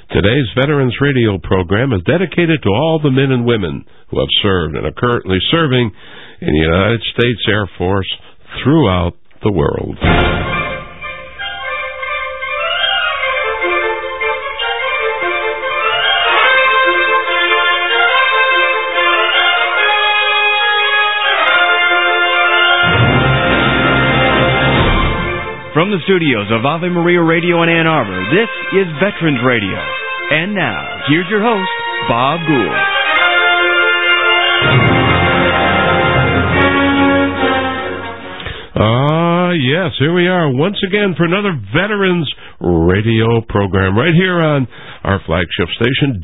Today's Veterans Radio program is dedicated to all the men and women who have served and are currently serving in the United States Air Force throughout the world. From the studios of Ave Maria Radio in Ann Arbor, this is Veterans Radio. And now, here's your host, Bob Gould. Yes, here we are once again for another Veterans Radio program right here on our flagship station,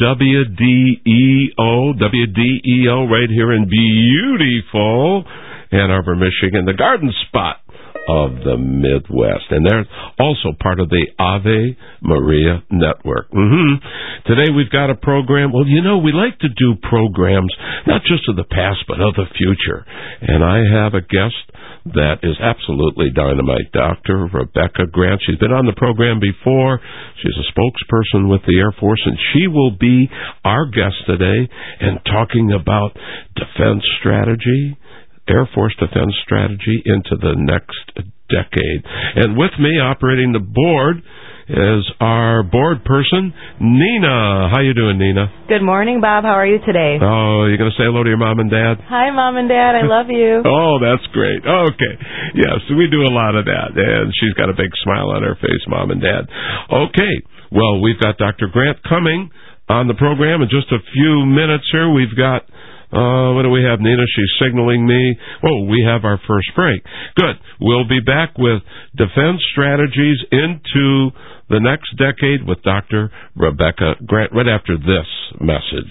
WDEO, right here in beautiful Ann Arbor, Michigan, the Garden Spot of the Midwest. And they're also part of the Ave Maria Network. Today we've got a program. Well, you know, we like to do programs not just of the past, but of the future. And I have a guest that is absolutely dynamite, Dr. Rebecca Grant. She's been on the program before. She's a spokesperson with the Air Force, and she will be our guest today and talking about defense strategy, Air Force defense strategy into the next decade. And with me, operating the board, is our board person, Nina. How you doing, Nina? Good morning, Bob. How are you today? Oh, you're going to say hello to your mom and dad? Hi, Mom and Dad. I love you. Oh, that's great. Okay. Yes, we do a lot of that. And she's got a big smile on her face, Mom and Dad. Okay. Well, we've got Dr. Grant coming on the program in just a few minutes here. We've got what do we have, Nina? She's signaling me. Oh, we have our first break. Good. We'll be back with defense strategies into the next decade with Dr. Rebecca Grant right after this message.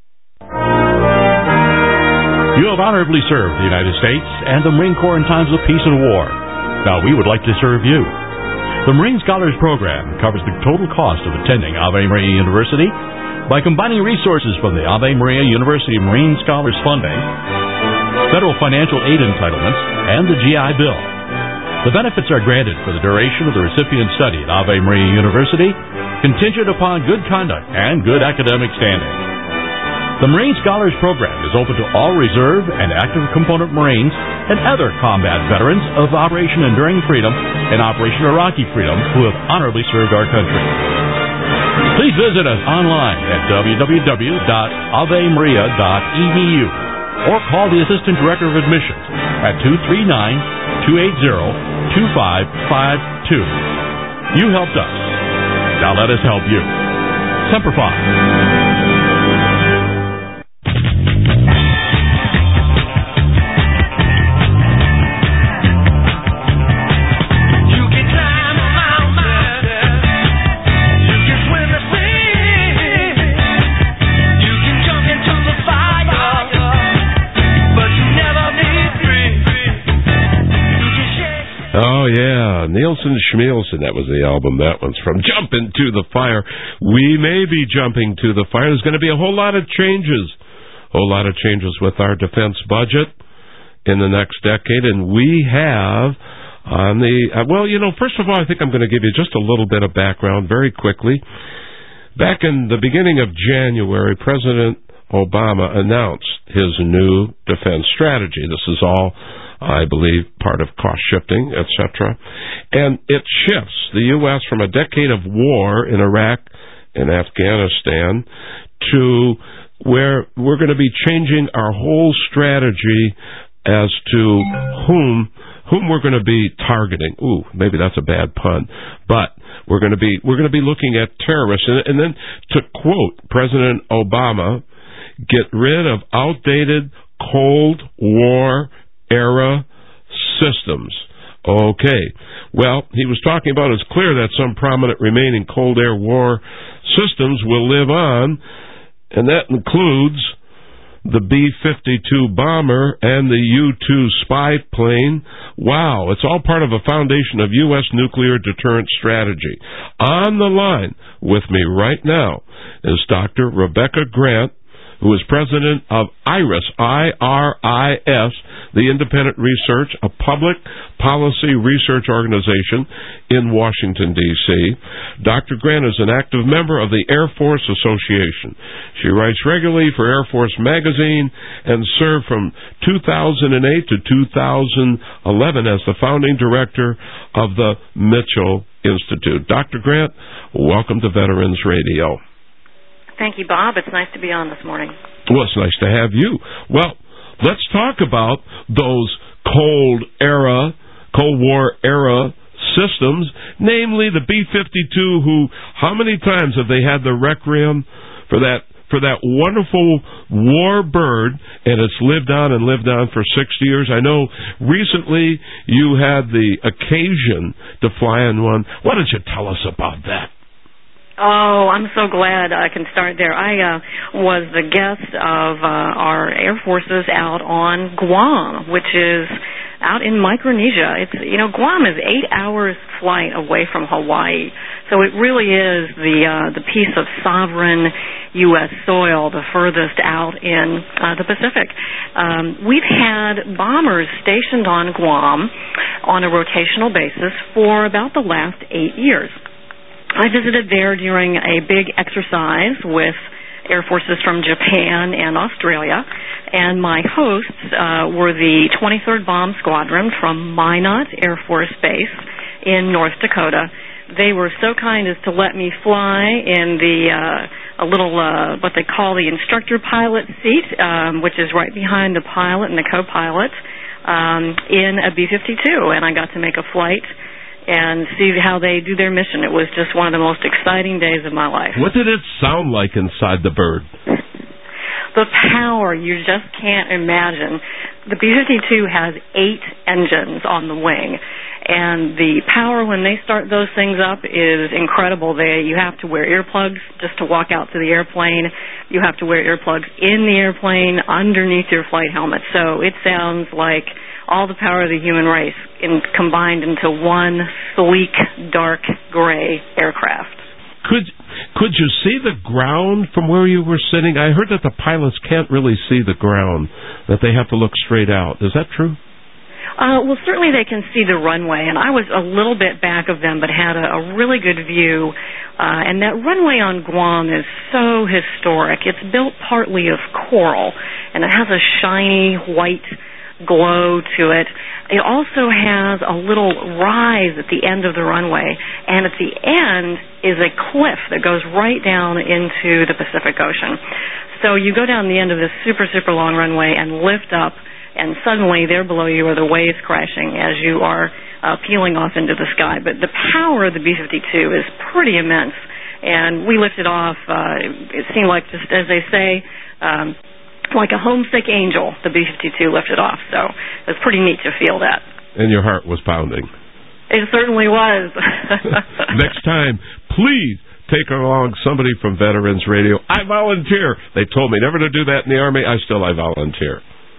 You have honorably served the United States and the Marine Corps in times of peace and war. Now we would like to serve you. The Marine Scholars Program covers the total cost of attending Ave Maria University by combining resources from the Ave Maria University Marine Scholars Funding, federal financial aid entitlements, and the GI Bill. The benefits are granted for the duration of the recipient's study at Ave Maria University, contingent upon good conduct and good academic standing. The Marine Scholars Program is open to all reserve and active component Marines and other combat veterans of Operation Enduring Freedom and Operation Iraqi Freedom who have honorably served our country. Please visit us online at www.avemaria.edu or call the Assistant Director of Admissions at 239-280-2552. You helped us. Now let us help you. Semper Fi. Oh, yeah. Nielsen Schmielsen, that was the album. That one's from Jump Into the Fire. We may be jumping to the fire. There's going to be a whole lot of changes. With our defense budget in the next decade. And we have on the... first of all, I think I'm going to give you just a little bit of background very quickly. Back in the beginning of January, President Obama announced his new defense strategy. This is all, I believe, part of cost shifting, etc. And it shifts the U.S. from a decade of war in Iraq and Afghanistan to where we're going to be changing our whole strategy as to whom we're going to be targeting. Ooh, maybe that's a bad pun. But we're going to be looking at terrorists. And then to quote President Obama, get rid of outdated Cold War era systems. Okay. Well, he was talking about it's clear that some prominent remaining Cold War systems will live on, and that includes the B-52 bomber and the U-2 spy plane. Wow, it's all part of a foundation of U.S. nuclear deterrent strategy. On the line with me right now is Dr. Rebecca Grant, who is president of IRIS, I-R-I-S, the Independent Research, a public policy research organization in Washington, D.C. Dr. Grant is an active member of the Air Force Association. She writes regularly for Air Force Magazine and served from 2008 to 2011 as the founding director of the Mitchell Institute. Dr. Grant, welcome to Veterans Radio. Thank you, Bob. It's nice to be on this morning. Well, it's nice to have you. Well, let's talk about those Cold War era systems, namely the B-52, who, how many times have they had the requiem for that wonderful war bird, and it's lived on and lived on for 60 years. I know recently you had the occasion to fly in one. Why don't you tell us about that? Oh, I'm so glad I can start there. I was the guest of our Air Forces out on Guam, which is out in Micronesia. It's, Guam is 8 hours flight away from Hawaii, so it really is the piece of sovereign U.S. soil, the furthest out in the Pacific. We've had bombers stationed on Guam on a rotational basis for about the last 8 years. I visited there during a big exercise with Air Forces from Japan and Australia, and my hosts were the 23rd Bomb Squadron from Minot Air Force Base in North Dakota. They were so kind as to let me fly in a little, what they call the instructor pilot seat, which is right behind the pilot and the co-pilot, in a B-52, and I got to make a flight and see how they do their mission. It was just one of the most exciting days of my life. What did it sound like inside the bird? The power, you just can't imagine. The B-52 has 8 engines on the wing, and the power when they start those things up is incredible. You have to wear earplugs just to walk out to the airplane. You have to wear earplugs in the airplane underneath your flight helmet. So it sounds like all the power of the human race combined into one sleek, dark, gray aircraft. Could you see the ground from where you were sitting? I heard that the pilots can't really see the ground, that they have to look straight out. Is that true? Well, certainly they can see the runway, and I was a little bit back of them but had a really good view. And that runway on Guam is so historic. It's built partly of coral, and it has a shiny white glow to it. It also has a little rise at the end of the runway, and at the end is a cliff that goes right down into the Pacific Ocean. So you go down the end of this super, super long runway and lift up, and suddenly there below you are the waves crashing as you are peeling off into the sky. But the power of the B-52 is pretty immense, and we lifted off, it seemed like, just as they say, like a homesick angel, the B-52 lifted off. So it was pretty neat to feel that. And your heart was pounding. It certainly was. Next time, please take along somebody from Veterans Radio. I volunteer. They told me never to do that in the Army. I volunteer.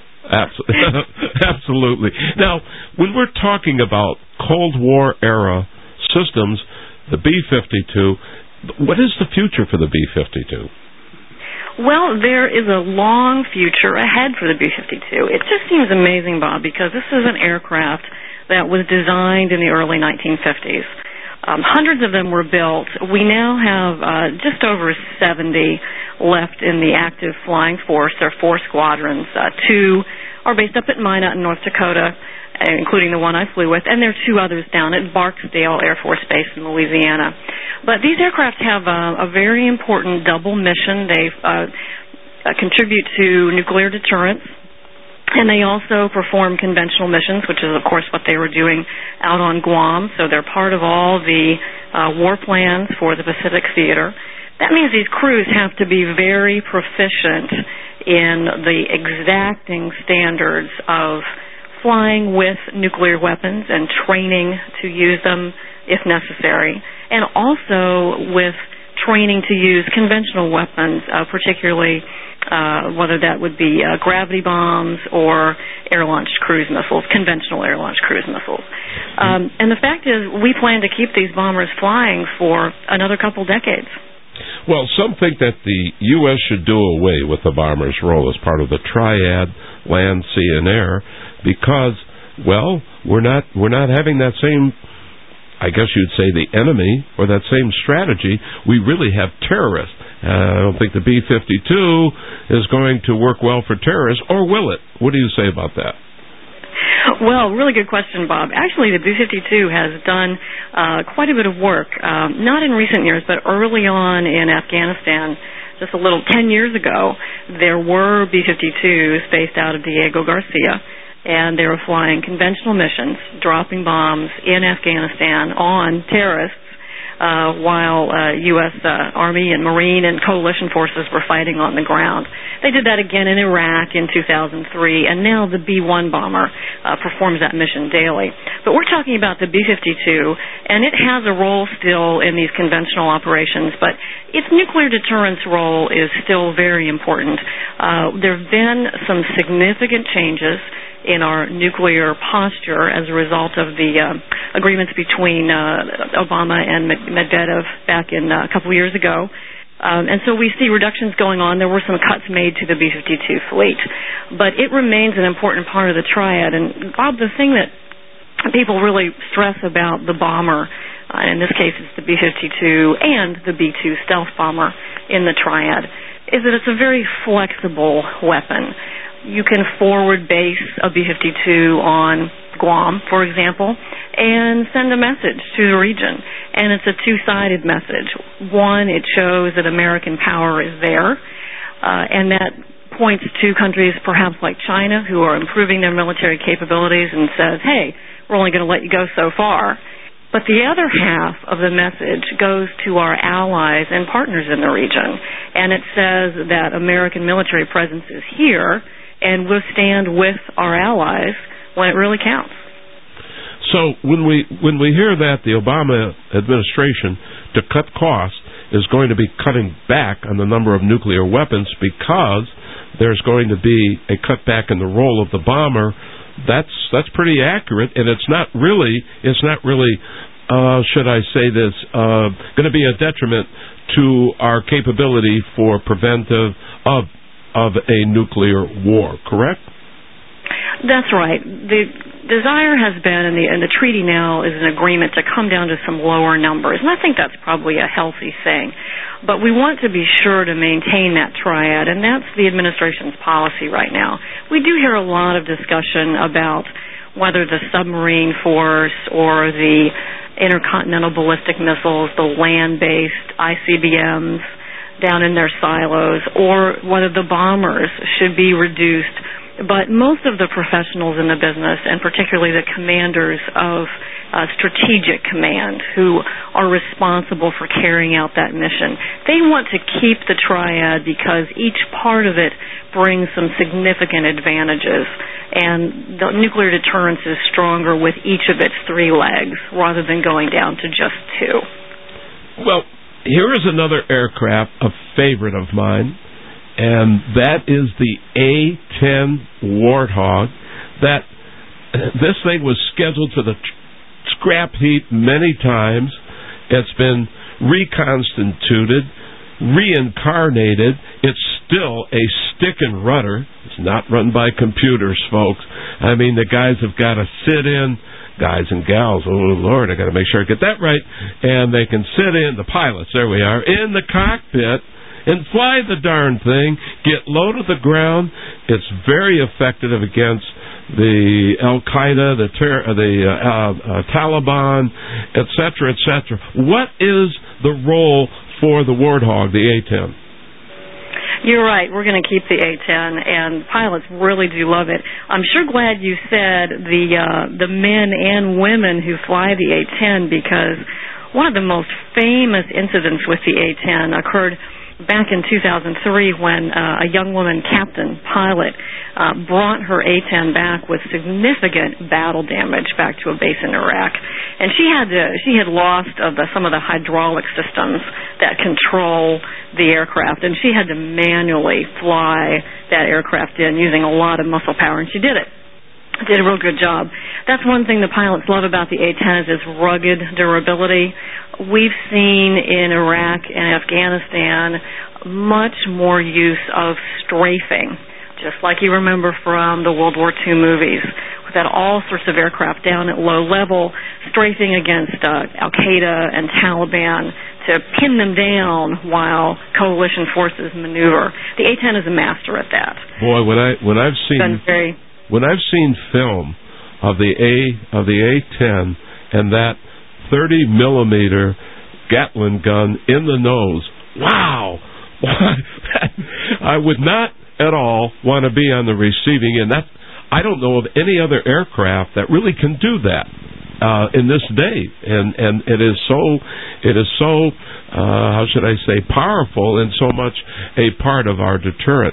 Absolutely. Now, when we're talking about Cold War era systems, the B-52, what is the future for the B-52? Well, there is a long future ahead for the B-52. It just seems amazing, Bob, because this is an aircraft that was designed in the early 1950s. Hundreds of them were built. We now have just over 70 left in the active flying force. There are 4 squadrons. 2 are based up at Minot in North Dakota, including the one I flew with, and there are 2 others down at Barksdale Air Force Base in Louisiana. But these aircraft have a very important double mission. They contribute to nuclear deterrence, and they also perform conventional missions, which is, of course, what they were doing out on Guam. So they're part of all the war plans for the Pacific Theater. That means these crews have to be very proficient in the exacting standards of flying with nuclear weapons and training to use them if necessary, and also with training to use conventional weapons, particularly whether that would be gravity bombs or air-launched cruise missiles, conventional air-launched cruise missiles. And the fact is, we plan to keep these bombers flying for another couple decades. Well, some think that the U.S. should do away with the bomber's role as part of the triad, land, sea, and air, because, well, we're not having that same, I guess you'd say, the enemy, or that same strategy. We really have terrorists. I don't think the B-52 is going to work well for terrorists, or will it? What do you say about that? Well, really good question, Bob. Actually, the B-52 has done quite a bit of work, not in recent years, but early on in Afghanistan. Just a little 10 years ago, there were B-52s based out of Diego Garcia, and they were flying conventional missions, dropping bombs in Afghanistan on terrorists, while U.S. Army and Marine and coalition forces were fighting on the ground. They did that again in Iraq in 2003, and now the B-1 bomber performs that mission daily. But we're talking about the B-52, and it has a role still in these conventional operations, but its nuclear deterrence role is still very important. There have been some significant changes in our nuclear posture as a result of the agreements between Obama and Medvedev back in a couple years ago. And so we see reductions going on. There were some cuts made to the B-52 fleet. But it remains an important part of the triad. And, Bob, the thing that people really stress about the bomber, in this case it's the B-52 and the B-2 stealth bomber in the triad, is that it's a very flexible weapon. You can forward base a B-52 on Guam, for example, and send a message to the region. And it's a two-sided message. One, it shows that American power is there, and that points to countries perhaps like China who are improving their military capabilities and says, hey, we're only going to let you go so far. But the other half of the message goes to our allies and partners in the region, and it says that American military presence is here, and we'll stand with our allies when it really counts. So when we hear that the Obama administration, to cut costs, is going to be cutting back on the number of nuclear weapons because there's going to be a cutback in the role of the bomber, that's pretty accurate, and it's not really should I say this, going to be a detriment to our capability for preventive of a nuclear war, correct? That's right. The desire has been, and the treaty now is an agreement to come down to some lower numbers, and I think that's probably a healthy thing. But we want to be sure to maintain that triad, and that's the administration's policy right now. We do hear a lot of discussion about whether the submarine force or the intercontinental ballistic missiles, the land-based ICBMs, down in their silos, or whether the bombers should be reduced. But most of the professionals in the business, and particularly the commanders of strategic command who are responsible for carrying out that mission, they want to keep the triad because each part of it brings some significant advantages. And the nuclear deterrence is stronger with each of its three legs rather than going down to just two. Well, here is another aircraft, a favorite of mine, and that is the A-10 Warthog. This thing was scheduled to the scrap heap many times. It's been reconstituted, reincarnated. It's still a stick and rudder. It's not run by computers, folks. I mean, the guys have got to sit in, guys and gals, oh Lord, I got to make sure I get that right, and they can sit in, the pilots, there we are, in the cockpit and fly the darn thing, get low to the ground. It's very effective against the Al-Qaeda, the Taliban, etc., etc. What is the role for the Warthog, the A-10? You're right. We're going to keep the A-10, and pilots really do love it. I'm sure glad you said the men and women who fly the A-10, because one of the most famous incidents with the A-10 occurred back in 2003 when a young woman captain pilot brought her A-10 back with significant battle damage back to a base in Iraq, and she had lost some of the hydraulic systems that control the aircraft, and she had to manually fly that aircraft in using a lot of muscle power, and she did it. Did a real good job. That's one thing the pilots love about the A-10 is its rugged durability. We've seen in Iraq and Afghanistan much more use of strafing just like you remember from the World War II movies. We've had all sorts of aircraft down at low level, strafing against Al-Qaeda and Taliban to pin them down while coalition forces maneuver. The A-10 is a master at that. Boy, when I've seen film of the A-10 and that 30 millimeter Gatling gun in the nose, wow! I would not at all want to be on the receiving end. I don't know of any other aircraft that really can do that in this day, and it is so how should I say, powerful and so much a part of our deterrent.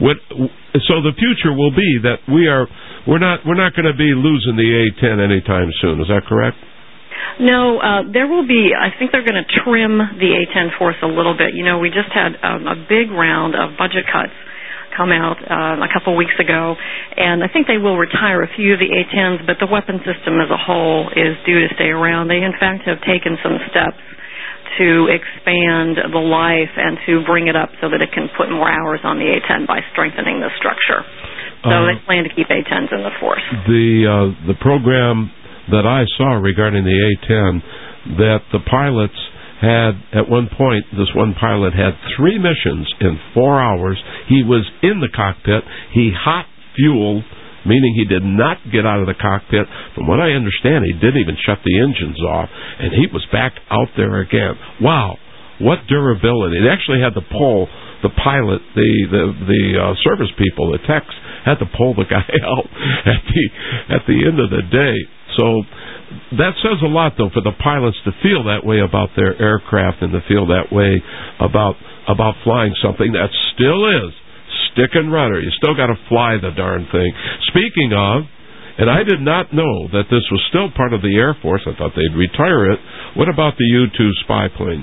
So the future will be that we're not going to be losing the A-10 anytime soon. Is that correct? No, there will be. I think they're going to trim the A-10 force a little bit. You know, we just had a big round of budget cuts come out a couple weeks ago, and I think they will retire a few of the A-10s, but the weapon system as a whole is due to stay around. They, in fact, have taken some steps to expand the life and to bring it up so that it can put more hours on the A-10 by strengthening the structure. So they plan to keep A-10s in the force. The program that I saw regarding the A-10, that the pilots had, at one point, this one pilot had 3 missions in 4 hours. He was in the cockpit. He hot fueled, meaning he did not get out of the cockpit. From what I understand, he didn't even shut the engines off, and he was back out there again. Wow, what durability. They actually had to pull the pilot, the service people, the techs, had to pull the guy out at the end of the day. So that says a lot, though, for the pilots to feel that way about their aircraft and to feel that way about flying something that still is stick and rudder. You still got to fly the darn thing. Speaking of, and I did not know that this was still part of the Air Force. I thought they'd retire it. What about the U-2 spy plane?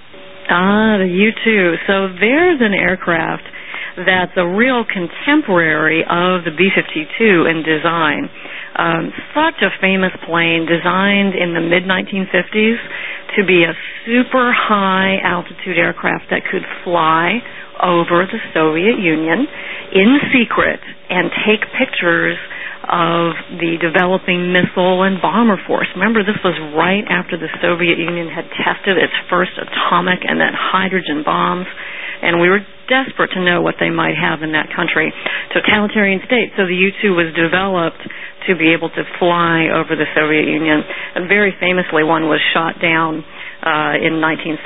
The U-2. So there's an aircraft that's a real contemporary of the B-52 in design. Such a famous plane, designed in the mid-1950s to be a super high altitude aircraft that could fly over the Soviet Union in secret and take pictures of the developing missile and bomber force. Remember, this was right after the Soviet Union had tested its first atomic and then hydrogen bombs, and we were desperate to know what they might have in that country. Totalitarian state. So the U-2 was developed to be able to fly over the Soviet Union. And very famously, one was shot down in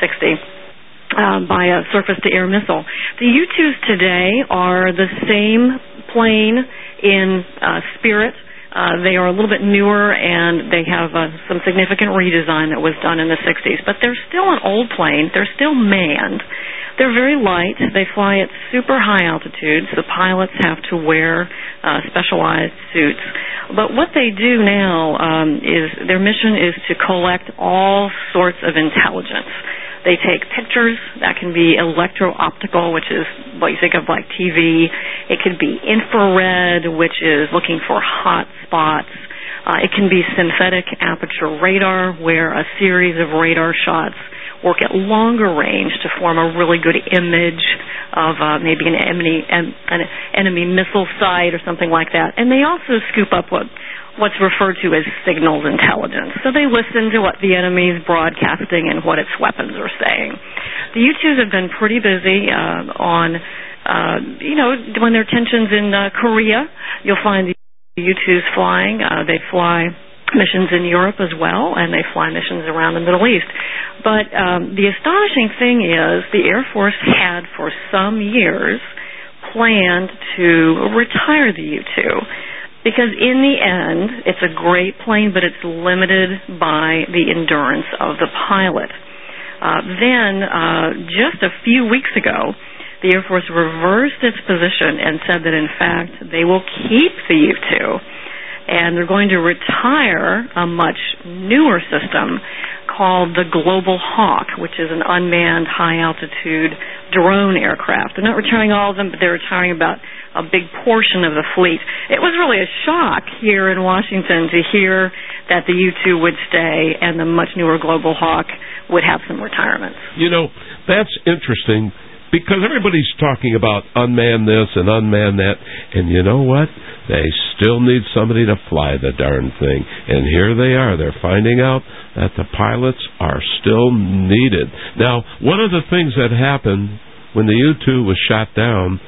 1960 by a surface-to-air missile. The U-2s today are the same plane in spirit. They are a little bit newer, and they have some significant redesign that was done in the 60s. But they're still an old plane. They're still manned. They're very light. They fly at super high altitudes. The pilots have to wear specialized suits. But what they do now is their mission is to collect all sorts of intelligence. They take pictures. That can be electro-optical, which is what you think of like TV. It could be infrared, which is looking for hot spots. It can be synthetic aperture radar, where a series of radar shots work at longer range to form a really good image of maybe an enemy missile site or something like that. And they also scoop up what's referred to as signals intelligence. So they listen to what the enemy's broadcasting and what its weapons are saying. The U-2s have been pretty busy on, when there are tensions in Korea, you'll find the U-2s flying. They fly missions in Europe as well, and they fly missions around the Middle East. But the astonishing thing is the Air Force had for some years planned to retire the U-2 because in the end it's a great plane, but it's limited by the endurance of the pilot. Then just a few weeks ago, the Air Force reversed its position and said that in fact they will keep the U-2, and they're going to retire a much newer system called the Global Hawk, which is an unmanned high-altitude drone aircraft. They're not retiring all of them, but they're retiring about a big portion of the fleet. It was really a shock here in Washington to hear that the U-2 would stay and the much newer Global Hawk would have some retirements. You know, that's interesting. because everybody's talking about unmanned this and unmanned that, and you know what? They still need somebody to fly the darn thing. And here they are. They're finding out that the pilots are still needed. Now, one of the things that happened when the U-2 was shot down,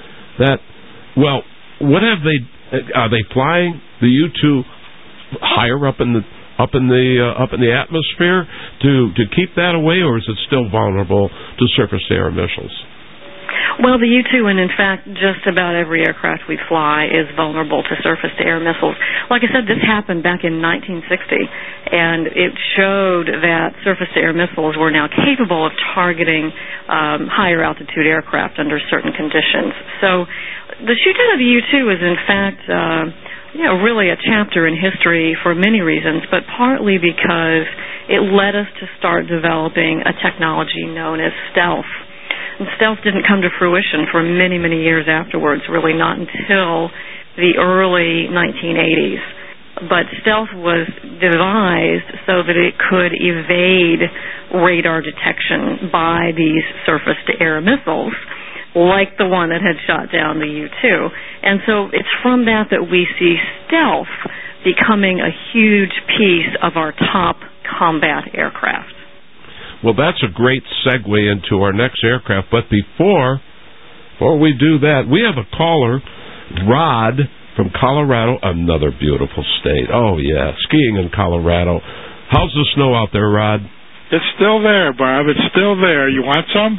what have they? Are they flying the U-2 higher up in the atmosphere to keep that away, or is it still vulnerable to surface-to-air missiles? Well, the U-2, and in fact, just about every aircraft we fly is vulnerable to surface-to-air missiles. Like I said, this happened back in 1960, and it showed that surface-to-air missiles were now capable of targeting higher-altitude aircraft under certain conditions. So the shoot-down of the U-2 is, in fact, really a chapter in history for many reasons, but partly because it led us to start developing a technology known as stealth. And stealth didn't come to fruition for many, many years afterwards, really not until the early 1980s. But stealth was devised so that it could evade radar detection by these surface-to-air missiles, like the one that had shot down the U-2. And so it's from that we see stealth becoming a huge piece of our top combat aircraft. Well, that's a great segue into our next aircraft. But before we do that, we have a caller, Rod from Colorado, another beautiful state. Oh, yeah, skiing in Colorado. How's the snow out there, Rod? It's still there, Bob. It's still there. You want some?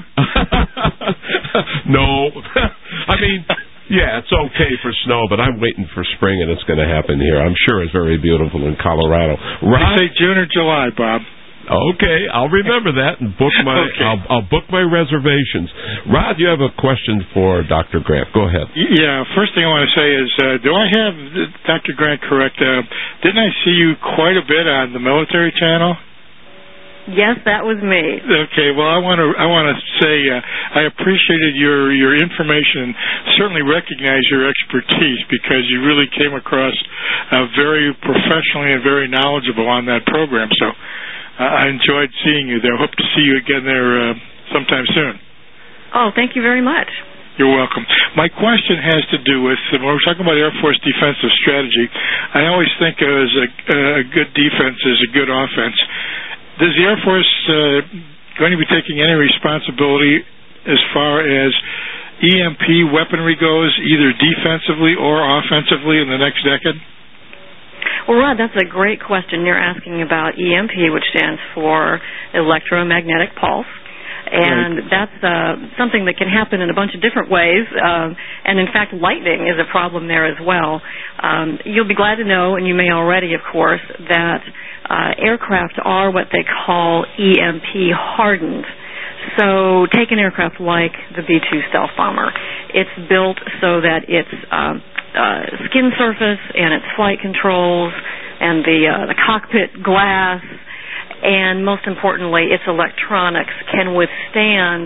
No. I mean, yeah, it's okay for snow, but I'm waiting for spring, and it's going to happen here. I'm sure it's very beautiful in Colorado. Rod? They say June or July, Bob. Okay, I'll remember that and book my. Okay. I'll book my reservations. Rod, you have a question for Dr. Grant. Go ahead. Yeah, first thing I want to say is, do I have Dr. Grant correct? Didn't I see you quite a bit on the military channel? Yes, that was me. Okay, well, I want to say I appreciated your information. Certainly recognize your expertise because you really came across very professionally and very knowledgeable on that program. So. I enjoyed seeing you there. Hope to see you again there sometime soon. Oh, thank you very much. You're welcome. My question has to do with, when we're talking about Air Force defensive strategy, I always think of as a good defense is a good offense. Is the Air Force going to be taking any responsibility as far as EMP weaponry goes, either defensively or offensively in the next decade? Well, Rod, that's a great question. You're asking about EMP, which stands for electromagnetic pulse. And that's something that can happen in a bunch of different ways. And, in fact, lightning is a problem there as well. You'll be glad to know, and you may already, of course, that aircraft are what they call EMP hardened. So take an aircraft like the B-2 stealth bomber. It's built so that its skin surface and its flight controls and the cockpit glass and, most importantly, its electronics can withstand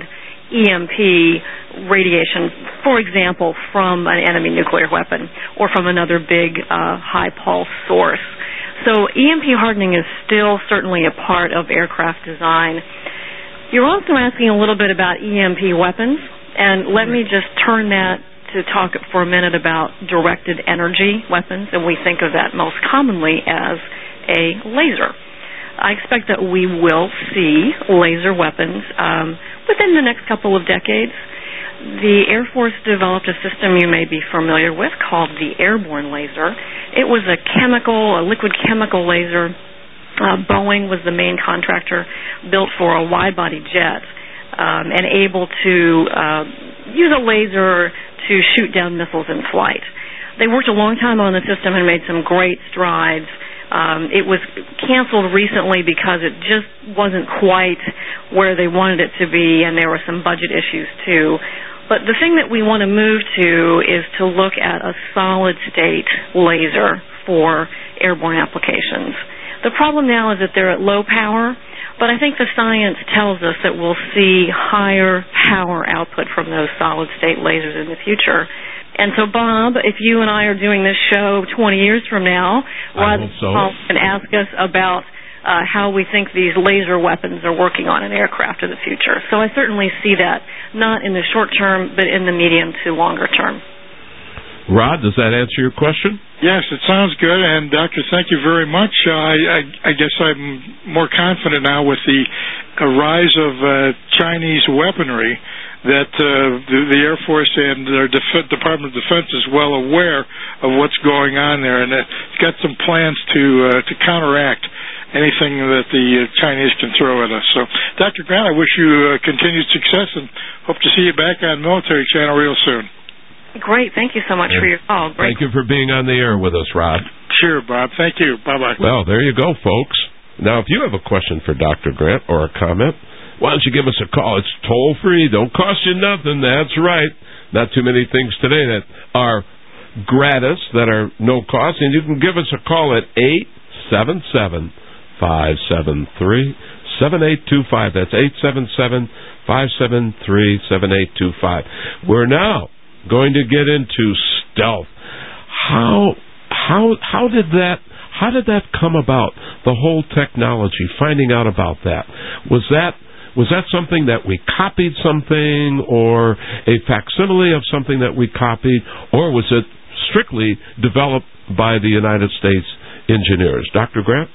EMP radiation, for example, from an enemy nuclear weapon or from another big high-pulse source. So EMP hardening is still certainly a part of aircraft design. You're also asking a little bit about EMP weapons, and let me just turn that to talk for a minute about directed energy weapons, and we think of that most commonly as a laser. I expect that we will see laser weapons within the next couple of decades. The Air Force developed a system you may be familiar with called the airborne laser. It was a liquid chemical laser. Boeing was the main contractor, built for a wide-body jet, and able to use a laser to shoot down missiles in flight. They worked a long time on the system and made some great strides. It was canceled recently because it just wasn't quite where they wanted it to be, and there were some budget issues too. But the thing that we want to move to is to look at a solid-state laser for airborne applications. The problem now is that they're at low power, but I think the science tells us that we'll see higher power output from those solid-state lasers in the future. And so, Bob, if you and I are doing this show 20 years from now, Rod can ask us about how we think these laser weapons are working on an aircraft of the future. So I certainly see that, not in the short term, but in the medium to longer term. Rod, does that answer your question? Yes, it sounds good. And, Doctor, thank you very much. I guess I'm more confident now with the rise of Chinese weaponry that the Air Force and their Department of Defense is well aware of what's going on there, and it's got some plans to counteract anything that the Chinese can throw at us. So, Dr. Grant, I wish you continued success and hope to see you back on Military Channel real soon. Great. Thank you so much for your call. Thank you for being on the air with us, Rod. Sure, Bob. Thank you. Bye-bye. Well, there you go, folks. Now, if you have a question for Dr. Grant or a comment, why don't you give us a call? It's toll-free. Don't cost you nothing. That's right. Not too many things today that are gratis, that are no cost. And you can give us a call at 877-573-7825. That's 877-573-7825. We're now going to get into stealth. How did that come about? The whole technology, finding out about that. Was that something that we copied something, or a facsimile of something that we copied, or was it strictly developed by the United States engineers? Dr. Grant?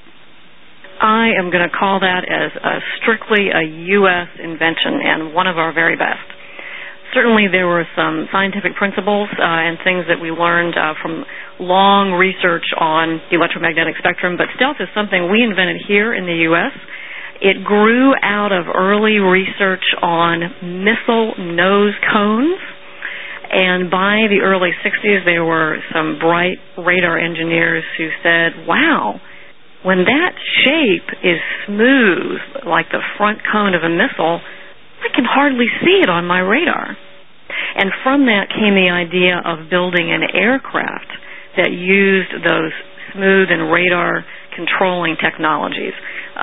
I am going to call that as strictly a U.S. invention, and one of our very best. Certainly there were some scientific principles and things that we learned from long research on the electromagnetic spectrum, but stealth is something we invented here in the U.S. It grew out of early research on missile nose cones, and by the early 60s there were some bright radar engineers who said, wow, when that shape is smooth like the front cone of a missile, I can hardly see it on my radar. And from that came the idea of building an aircraft that used those smooth and radar controlling technologies.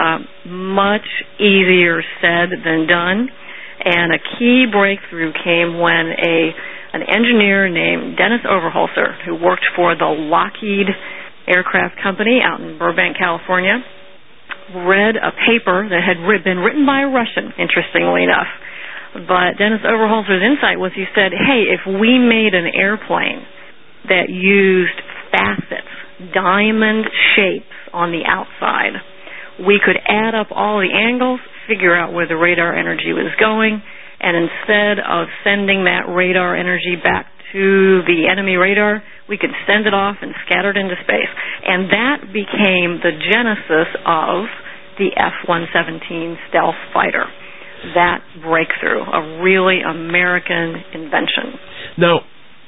Much easier said than done. And a key breakthrough came when an engineer named Dennis Overholser, who worked for the Lockheed Aircraft Company out in Burbank, California, read a paper that had been written by a Russian, interestingly enough. But Dennis Overholser's insight was, he said, hey, if we made an airplane that used facets, diamond shapes on the outside, we could add up all the angles, figure out where the radar energy was going, and instead of sending that radar energy back to the enemy radar, we could send it off and scatter it into space. And that became the genesis of the F-117 stealth fighter. That breakthrough, a really American invention. Now,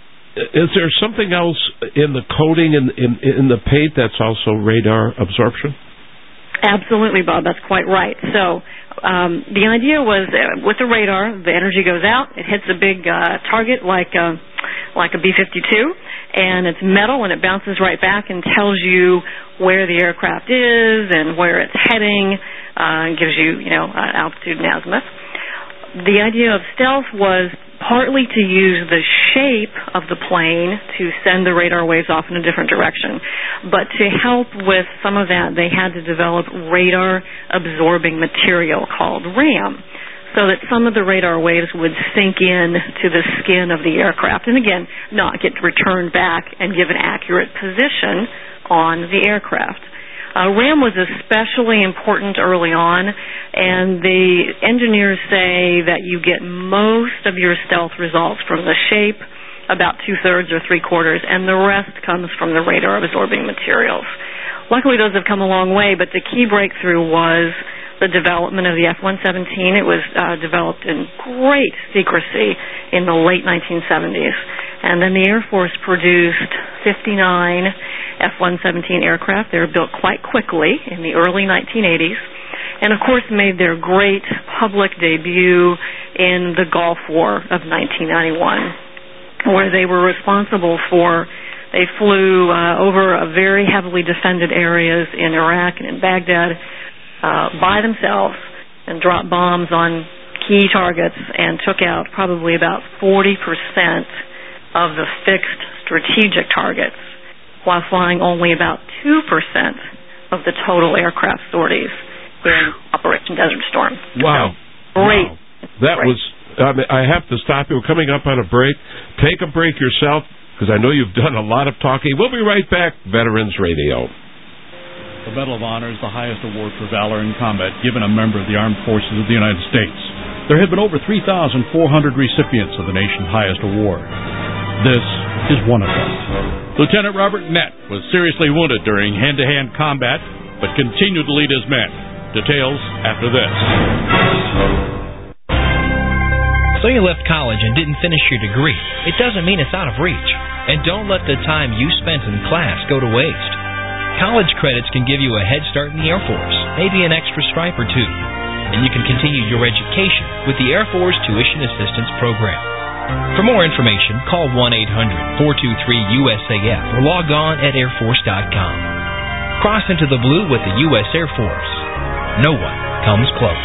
is there something else in the coating in the paint that's also radar absorption? Absolutely, Bob. That's quite right. So the idea was with the radar, the energy goes out, it hits a big target like a B-52, and it's metal, and it bounces right back and tells you where the aircraft is and where it's heading, and gives you, altitude and azimuth. The idea of stealth was partly to use the shape of the plane to send the radar waves off in a different direction. But to help with some of that, they had to develop radar-absorbing material called RAM, so that some of the radar waves would sink in to the skin of the aircraft, and again, not get returned back and give an accurate position on the aircraft. RAM was especially important early on, and the engineers say that you get most of your stealth results from the shape, about 2/3 or 3/4, and the rest comes from the radar-absorbing materials. Luckily, those have come a long way, but the key breakthrough was the development of the F-117. It was developed in great secrecy in the late 1970s. And then the Air Force produced 59 F-117 aircraft. They were built quite quickly in the early 1980s. And, of course, made their great public debut in the Gulf War of 1991, where they were responsible for, they flew over very heavily defended areas in Iraq and in Baghdad by themselves and dropped bombs on key targets and took out probably about 40% of the fixed strategic targets, while flying only about 2% of the total aircraft sorties in Operation Desert Storm. Wow. So, great. Wow. That was, I have to stop you. We're coming up on a break. Take a break yourself, because I know you've done a lot of talking. We'll be right back. Veterans Radio. The Medal of Honor is the highest award for valor in combat given a member of the Armed Forces of the United States. There have been over 3,400 recipients of the nation's highest award. This is one of them. Lieutenant Robert Nett was seriously wounded during hand-to-hand combat, but continued to lead his men. Details after this. So you left college and didn't finish your degree. It doesn't mean it's out of reach. And don't let the time you spent in class go to waste. College credits can give you a head start in the Air Force, maybe an extra stripe or two. And you can continue your education with the Air Force Tuition Assistance Program. For more information, call 1-800-423-USAF or log on at airforce.com. Cross into the blue with the U.S. Air Force. No one comes close.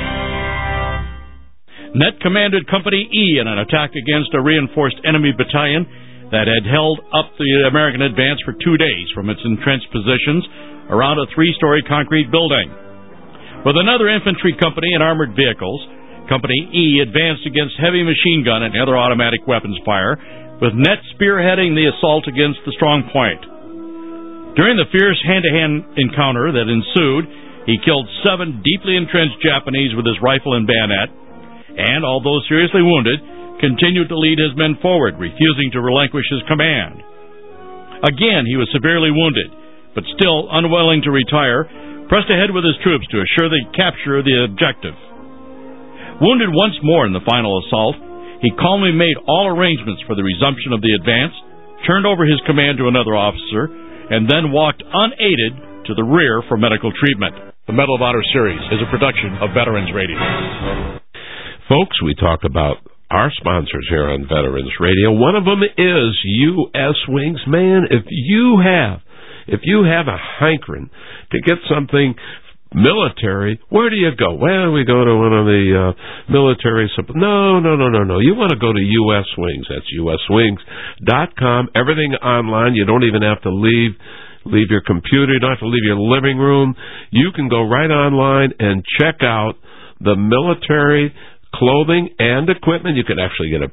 Nett commanded Company E in an attack against a reinforced enemy battalion that had held up the American advance for 2 days from its entrenched positions around a 3-story concrete building. With another infantry company and armored vehicles, Company E advanced against heavy machine gun and other automatic weapons fire, with Nett spearheading the assault against the strong point. During the fierce hand-to-hand encounter that ensued, he killed 7 deeply entrenched Japanese with his rifle and bayonet, and, although seriously wounded, continued to lead his men forward, refusing to relinquish his command. Again, he was severely wounded, but still unwilling to retire, pressed ahead with his troops to assure the capture of the objective. Wounded once more in the final assault, he calmly made all arrangements for the resumption of the advance, turned over his command to another officer, and then walked unaided to the rear for medical treatment. The Medal of Honor Series is a production of Veterans Radio. Folks, we talk about our sponsors here on Veterans Radio. One of them is U.S. Wings. Man, if you have a hankering to get something military, where do you go? Well, we go to one of the military... No. You want to go to U.S. Wings. That's uswings.com. Everything online. You don't even have to leave your computer. You don't have to leave your living room. You can go right online and check out the military clothing and equipment. You can actually get a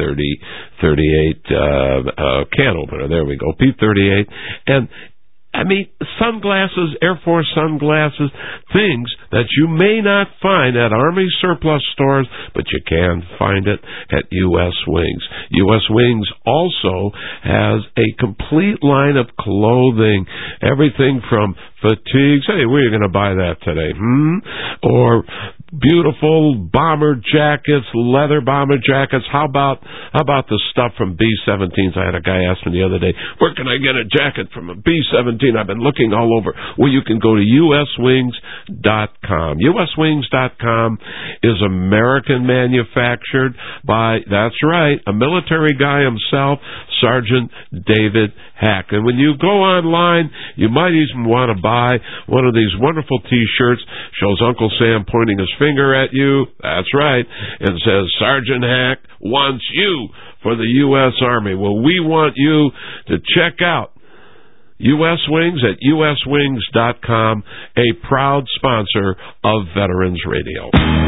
P-38 can opener. There we go, P-38. And I mean, sunglasses, Air Force sunglasses, things that you may not find at Army surplus stores, but you can find it at U.S. Wings. U.S. Wings also has a complete line of clothing, everything from fatigues. Hey, where are you going to buy that today? Or beautiful bomber jackets, leather bomber jackets. How about the stuff from B-17s? I had a guy ask me the other day, where can I get a jacket from a B-17? I've been looking all over. Well, you can go to uswings.com. uswings.com is American manufactured by, that's right, a military guy himself, Sergeant David Hack. And when you go online, you might even want to buy one of these wonderful T-shirts, shows Uncle Sam pointing his finger at you, that's right, and says, Sergeant Hack wants you for the U.S. Army. Well, we want you to check out U.S. Wings at uswings.com, a proud sponsor of Veterans Radio.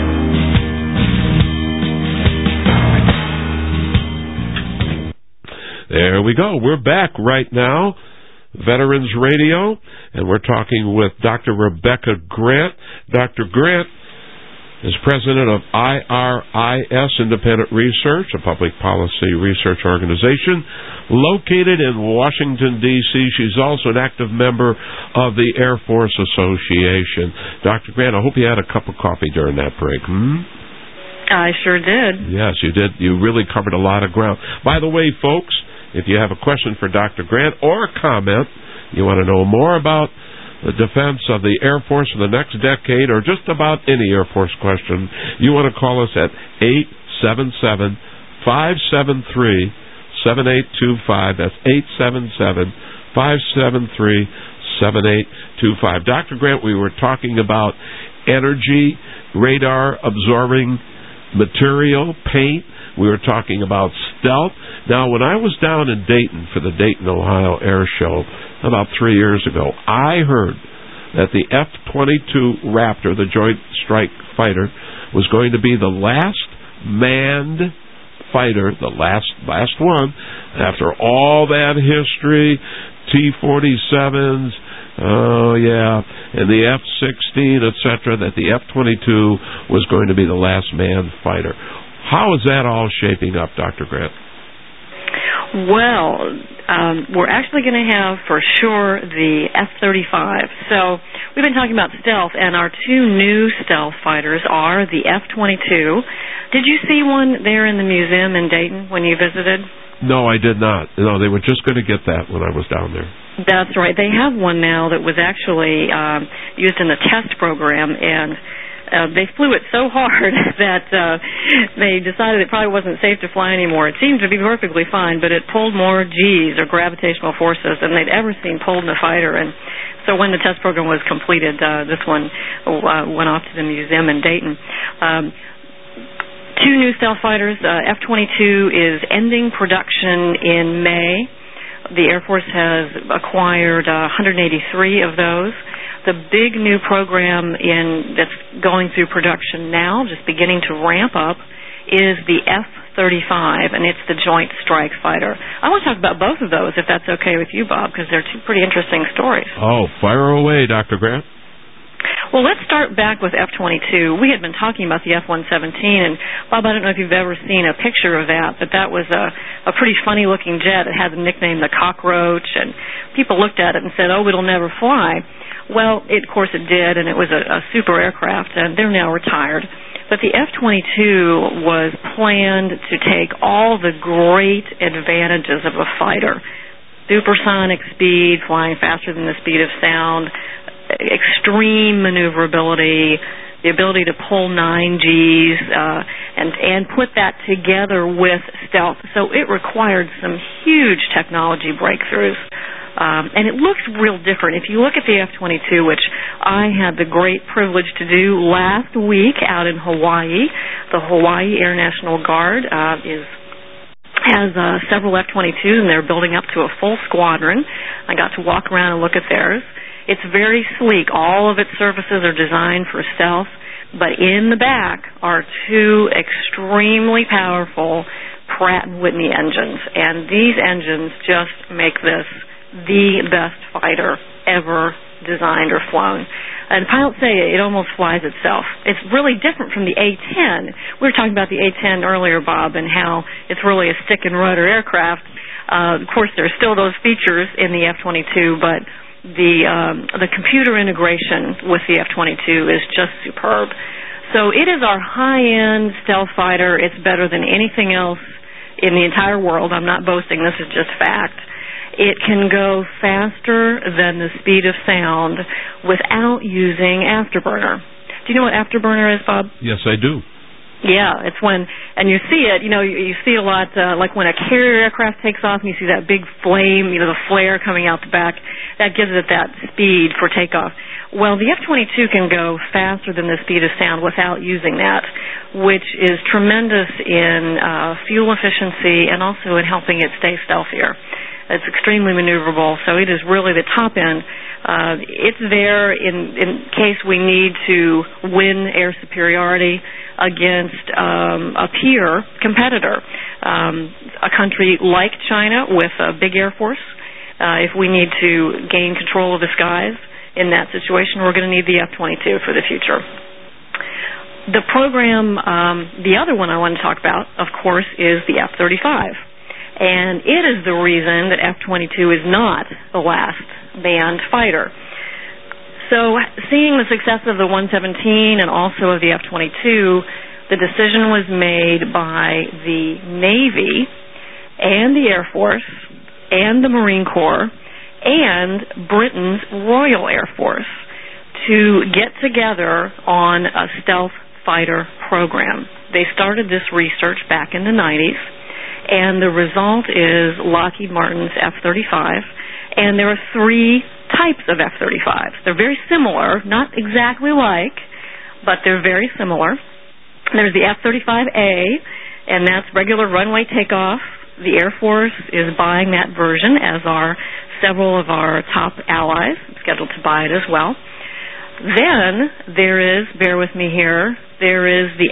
There we go. We're back right now, Veterans Radio, and we're talking with Dr. Rebecca Grant. Dr. Grant is president of IRIS Independent Research, a public policy research organization located in Washington, D.C. She's also an active member of the Air Force Association. Dr. Grant, I hope you had a cup of coffee during that break. I sure did. Yes, you did. You really covered a lot of ground. By the way, folks, if you have a question for Dr. Grant or a comment, you want to know more about the defense of the Air Force for the next decade, or just about any Air Force question, you want to call us at 877-573-7825. That's 877-573-7825. Dr. Grant, we were talking about energy, radar-absorbing material, paint. We were talking about stealth. Now, when I was down in Dayton for the Dayton, Ohio Air Show about 3 years ago, I heard that the F-22 Raptor, the Joint Strike Fighter, was going to be the last manned fighter, the last one, after all that history, T-47s, and the F-16, etc., that the F-22 was going to be the last manned fighter. How is that all shaping up, Dr. Grant? Well, we're actually going to have, for sure, the F-35. So we've been talking about stealth, and our two new stealth fighters are the F-22. Did you see one there in the museum in Dayton when you visited? No, I did not. No, they were just going to get that when I was down there. That's right. They have one now that was actually used in the test program, and they flew it so hard that they decided it probably wasn't safe to fly anymore. It seemed to be perfectly fine, but it pulled more G's, or gravitational forces, than they'd ever seen pulled in a fighter. And so when the test program was completed, this one went off to the museum in Dayton. Two new stealth fighters. F-22 is ending production in May. The Air Force has acquired 183 of those. The big new program that's going through production now, just beginning to ramp up, is the F-35, and it's the Joint Strike Fighter. I want to talk about both of those, if that's okay with you, Bob, because they're two pretty interesting stories. Oh, fire away, Dr. Grant. Well, let's start back with F-22. We had been talking about the F-117, and Bob, I don't know if you've ever seen a picture of that, but that was a pretty funny-looking jet. It had the nickname the Cockroach, and people looked at it and said, oh, it'll never fly. Well, of course it did, and it was a super aircraft, and they're now retired. But the F-22 was planned to take all the great advantages of a fighter. Supersonic speed, flying faster than the speed of sound, extreme maneuverability, the ability to pull 9Gs, and put that together with stealth. So it required some huge technology breakthroughs. And it looks real different. If you look at the F-22, which I had the great privilege to do last week out in Hawaii, the Hawaii Air National Guard has several F-22s, and they're building up to a full squadron. I got to walk around and look at theirs. It's very sleek. All of its surfaces are designed for stealth, but in the back are two extremely powerful Pratt & Whitney engines, and these engines just make this the best fighter ever designed or flown. And pilots say it almost flies itself. It's really different from the A-10. We were talking about the A-10 earlier, Bob, and how it's really a stick and rudder aircraft. Of course, there's still those features in the F-22, but the computer integration with the F-22 is just superb. So it is our high-end stealth fighter. It's better than anything else in the entire world. I'm not boasting. This is just fact. It can go faster than the speed of sound without using afterburner. Do you know what afterburner is, Bob? Yes, I do. Yeah, it's when, and you see it, you see a lot, like when a carrier aircraft takes off and you see that big flame, the flare coming out the back, that gives it that speed for takeoff. Well, the F-22 can go faster than the speed of sound without using that, which is tremendous in fuel efficiency and also in helping it stay stealthier. It's extremely maneuverable, so it is really the top end. It's there in case we need to win air superiority against a peer competitor, a country like China with a big air force. If we need to gain control of the skies in that situation, we're going to need the F-22 for the future. The program, the other one I want to talk about, of course, is the F-35. And it is the reason that F-22 is not the last manned fighter. So seeing the success of the 117 and also of the F-22, the decision was made by the Navy and the Air Force and the Marine Corps and Britain's Royal Air Force to get together on a stealth fighter program. They started this research back in the 90s. And the result is Lockheed Martin's F-35, and there are three types of F-35s. They're very similar, not exactly like, but they're very similar. There's the F-35A, and that's regular runway takeoff. The Air Force is buying that version, as are several of our top allies, scheduled to buy it as well. Then there is, bear with me here, there is the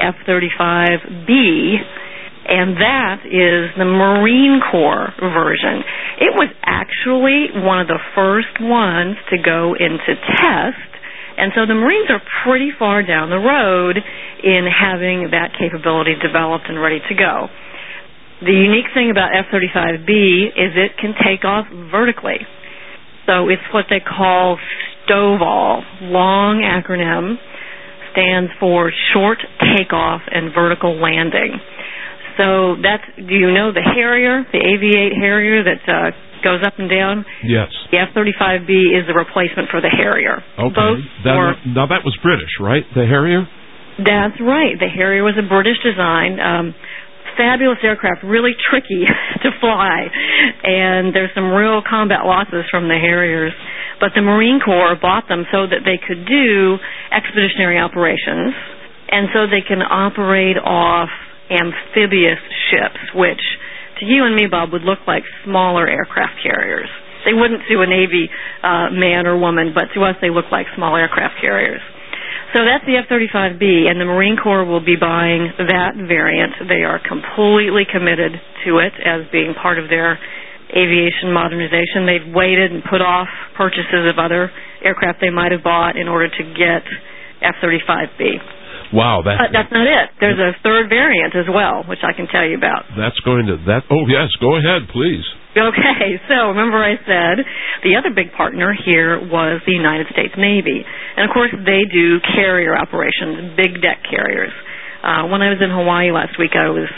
F-35B, and that is the Marine Corps version. It was actually one of the first ones to go into test, and so the Marines are pretty far down the road in having that capability developed and ready to go. The unique thing about F-35B is it can take off vertically. So it's what they call STOVL, long acronym, stands for Short Takeoff and Vertical Landing. So that's, do you know the Harrier, the AV-8 Harrier that goes up and down? Yes. The F-35B is the replacement for the Harrier. Okay. Now that was British, right? The Harrier? That's right. The Harrier was a British design. Fabulous aircraft, really tricky to fly, and there's some real combat losses from the Harriers. But the Marine Corps bought them so that they could do expeditionary operations, and so they can operate off amphibious ships, which to you and me, Bob, would look like smaller aircraft carriers. They wouldn't to a Navy man or woman, but to us they look like small aircraft carriers. So that's the F-35B, and the Marine Corps will be buying that variant. They are completely committed to it as being part of their aviation modernization. They've waited and put off purchases of other aircraft they might have bought in order to get F-35B. Wow, but that's not it. There's a third variant as well, which I can tell you about. Oh, yes, go ahead, please. Okay, so remember I said the other big partner here was the United States Navy. And, of course, they do carrier operations, big deck carriers. When I was in Hawaii last week, I was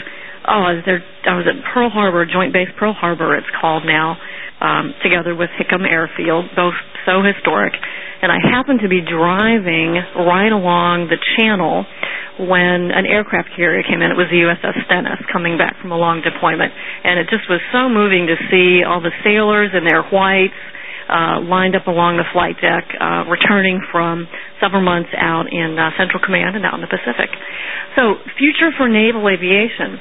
at Pearl Harbor, Joint Base Pearl Harbor, it's called now, together with Hickam Airfield, both so historic. And I happened to be driving right along the channel when an aircraft carrier came in. It was the USS Stennis coming back from a long deployment. And it just was so moving to see all the sailors in their whites lined up along the flight deck, returning from several months out in Central Command and out in the Pacific. So, future for naval aviation,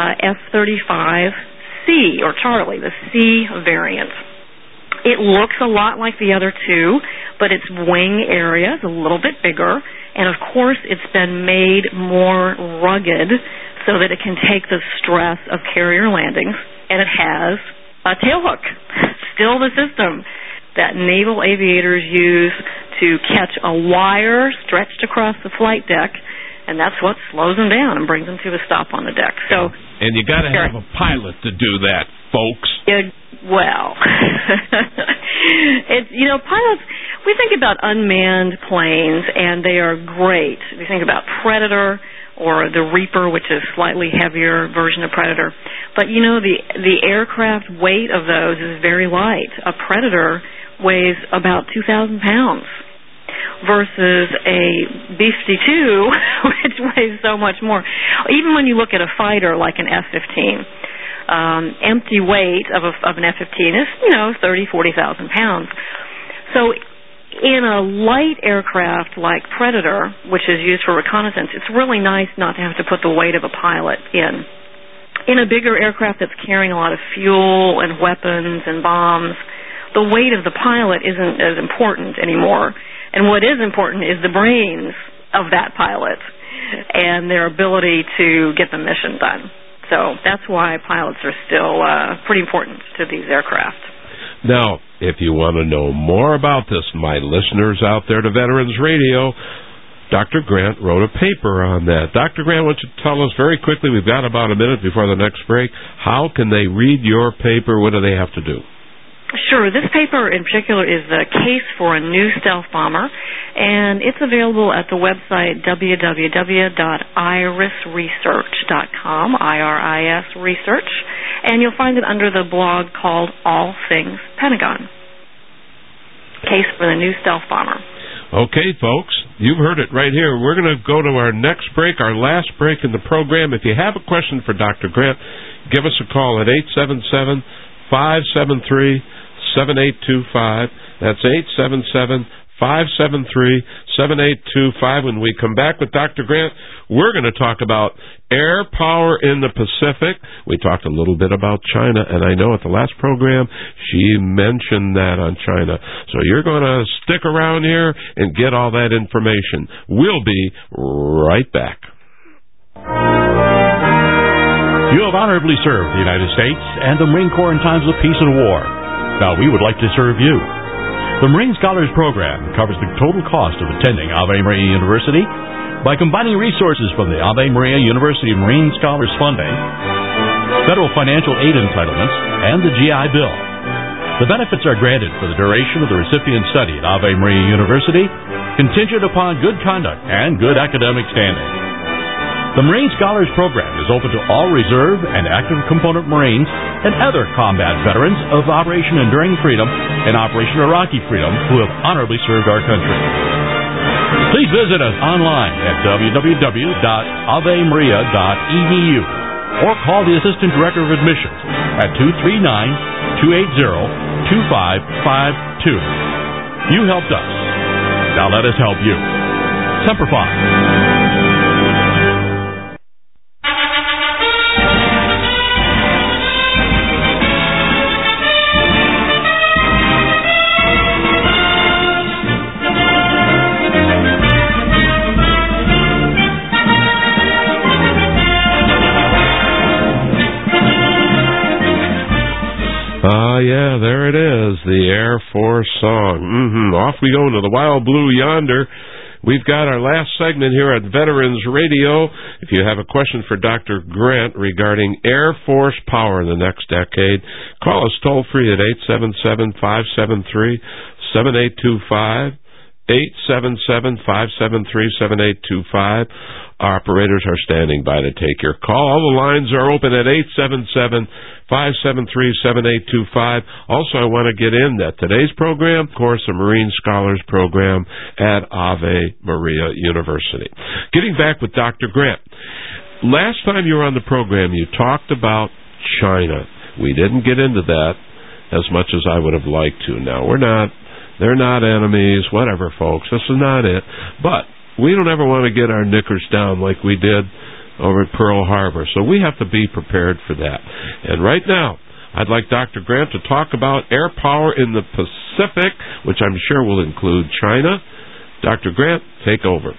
F-35C, or Charlie, the C variant. It looks a lot like the other two, but its wing area is a little bit bigger, and of course it's been made more rugged so that it can take the stress of carrier landings, and it has a tailhook. Still the system that naval aviators use to catch a wire stretched across the flight deck, and that's what slows them down and brings them to a stop on the deck. So, and you got to have a pilot to do that, folks. Pilots, we think about unmanned planes, and they are great. We think about Predator or the Reaper, which is a slightly heavier version of Predator. But, the aircraft weight of those is very light. A Predator weighs about 2,000 pounds versus a B-52, which weighs so much more. Even when you look at a fighter like an F-15, empty weight of an F-15 is, 30,000, 40,000 pounds. So in a light aircraft like Predator, which is used for reconnaissance, it's really nice not to have to put the weight of a pilot in. In a bigger aircraft that's carrying a lot of fuel and weapons and bombs, the weight of the pilot isn't as important anymore. And what is important is the brains of that pilot and their ability to get the mission done. So that's why pilots are still pretty important to these aircraft. Now, if you want to know more about this, my listeners out there to Veterans Radio, Dr. Grant wrote a paper on that. Dr. Grant, why don't you tell us very quickly, we've got about a minute before the next break, how can they read your paper? What do they have to do? Sure. This paper in particular is the case for a new stealth bomber, and it's available at the website www.irisresearch.com, I-R-I-S research, and you'll find it under the blog called All Things Pentagon. Case for the new stealth bomber. Okay, folks, you've heard it right here. We're going to go to our next break, our last break in the program. If you have a question for Dr. Grant, give us a call at 877-573-7825. That's 573-7825. When we come back with Dr. Grant, we're going to talk about air power in the Pacific. We talked a little bit about China, and I know at the last program she mentioned that on China. So you're going to stick around here and get all that information. We'll be right back. You have honorably served the United States and the Marine Corps in times of peace and war. Now we would like to serve you. The Marine Scholars Program covers the total cost of attending Ave Maria University by combining resources from the Ave Maria University Marine Scholars Funding, federal financial aid entitlements, and the GI Bill. The benefits are granted for the duration of the recipient's study at Ave Maria University, contingent upon good conduct and good academic standing. The Marine Scholars Program is open to all reserve and active component Marines and other combat veterans of Operation Enduring Freedom and Operation Iraqi Freedom who have honorably served our country. Please visit us online at www.avemaria.edu or call the Assistant Director of Admissions at 239-280-2552. You helped us. Now let us help you. Semper Fi. Yeah, there it is, the Air Force song. Off we go into the wild blue yonder. We've got our last segment here at Veterans Radio. If you have a question for Dr. Grant regarding Air Force power in the next decade, call us toll-free at 877-573-7825. 877-573-7825. Our operators are standing by to take your call. All the lines are open at 877-573-7825. Also, I want to get in that today's program, of course, the Marine Scholars Program at Ave Maria University. Getting back with Dr. Grant. Last time you were on the program, you talked about China. We didn't get into that as much as I would have liked to. Now, they're not enemies, whatever, folks. This is not it. But we don't ever want to get our knickers down like we did over at Pearl Harbor. So we have to be prepared for that. And right now, I'd like Dr. Grant to talk about air power in the Pacific, which I'm sure will include China. Dr. Grant, take over.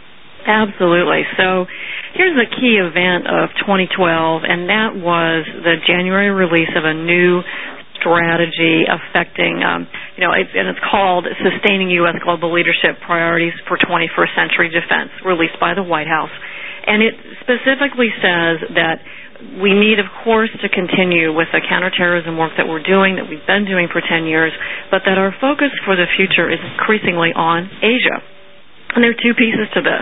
Absolutely. So here's the key event of 2012, and that was the January release of a new strategy affecting, and it's called Sustaining U.S. Global Leadership Priorities for 21st Century Defense, released by the White House. And it specifically says that we need, of course, to continue with the counterterrorism work that we're doing, that we've been doing for 10 years, but that our focus for the future is increasingly on Asia. And there are two pieces to this.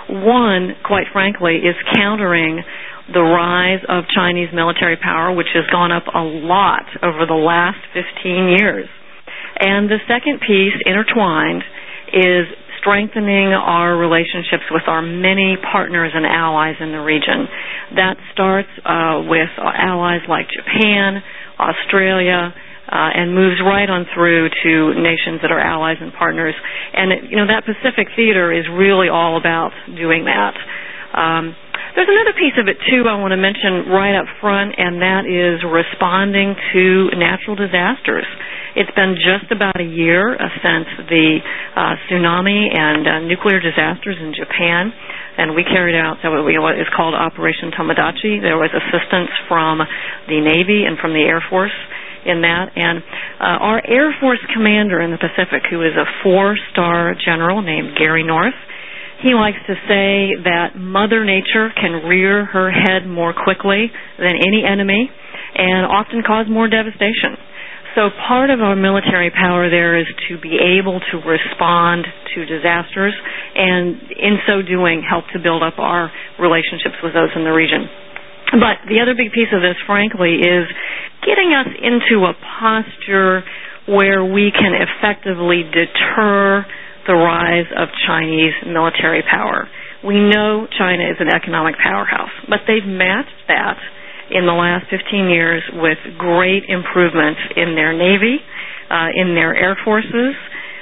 One, quite frankly, is countering the rise of Chinese military power, which has gone up a lot over the last 15 years. And the second piece, intertwined, is strengthening our relationships with our many partners and allies in the region. That starts with allies like Japan, Australia, and moves right on through to nations that are allies and partners. And, that Pacific theater is really all about doing that. There's another piece of it, too, I want to mention right up front, and that is responding to natural disasters. It's been just about a year since the tsunami and nuclear disasters in Japan, and we carried out what is called Operation Tomodachi. There was assistance from the Navy and from the Air Force in that, and our Air Force commander in the Pacific, who is a 4-star general named Gary North, he likes to say that Mother Nature can rear her head more quickly than any enemy and often cause more devastation. So part of our military power there is to be able to respond to disasters and in so doing help to build up our relationships with those in the region. But the other big piece of this, frankly, is getting us into a posture where we can effectively deter the rise of Chinese military power. We know China is an economic powerhouse, but they've matched that in the last 15 years with great improvements in their Navy, in their Air Forces,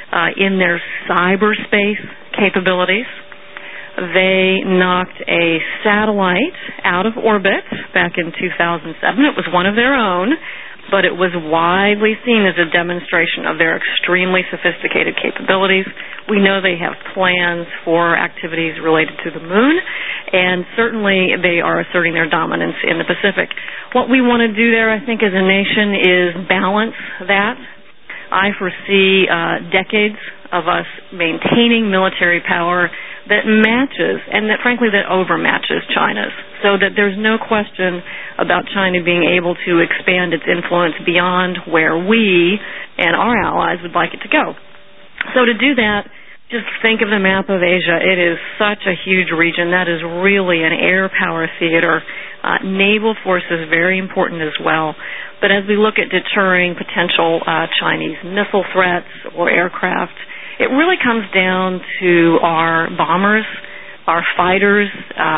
in their cyberspace capabilities. They knocked a satellite out of orbit back in 2007. It was one of their own, but it was widely seen as a demonstration of their extremely sophisticated capabilities. We know they have plans for activities related to the moon, and certainly they are asserting their dominance in the Pacific. What we want to do there, I think, as a nation is balance that. I foresee decades of us maintaining military power that matches, and that frankly that overmatches China's, so that there's no question about China being able to expand its influence beyond where we and our allies would like it to go. So to do that, just think of the map of Asia. It is such a huge region. That is really an air power theater. Naval force is very important as well. But as we look at deterring potential Chinese missile threats or aircraft, it really comes down to our bombers, our fighters,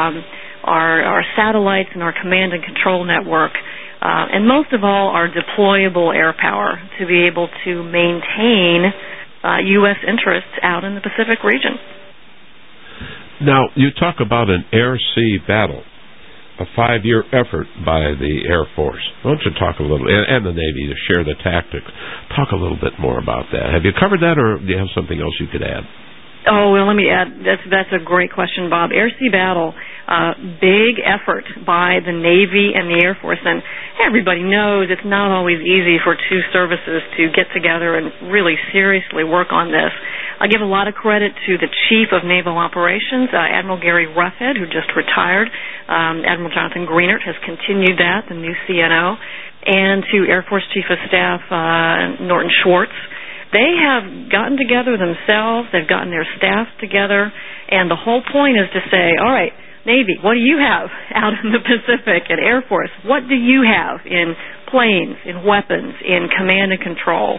our satellites, and our command and control network, and most of all, our deployable air power to be able to maintain U.S. interests out in the Pacific region. Now, you talk about an air-sea battle, a 5-year effort by the Air Force. Why don't you talk a little, and the Navy, to share the tactics. Talk a little bit more about that. Have you covered that, or do you have something else you could add? Oh, well, let me add. That's a great question, Bob. Air-sea battle, big effort by the Navy and the Air Force. And everybody knows it's not always easy for two services to get together and really seriously work on this. I give a lot of credit to the Chief of Naval Operations, Admiral Gary Roughead, who just retired. Admiral Jonathan Greenert has continued that, the new CNO, and to Air Force Chief of Staff Norton Schwartz. They have gotten together themselves, they've gotten their staff together, and the whole point is to say, all right, Navy, what do you have out in the Pacific? And Air Force, what do you have in planes, in weapons, in command and control,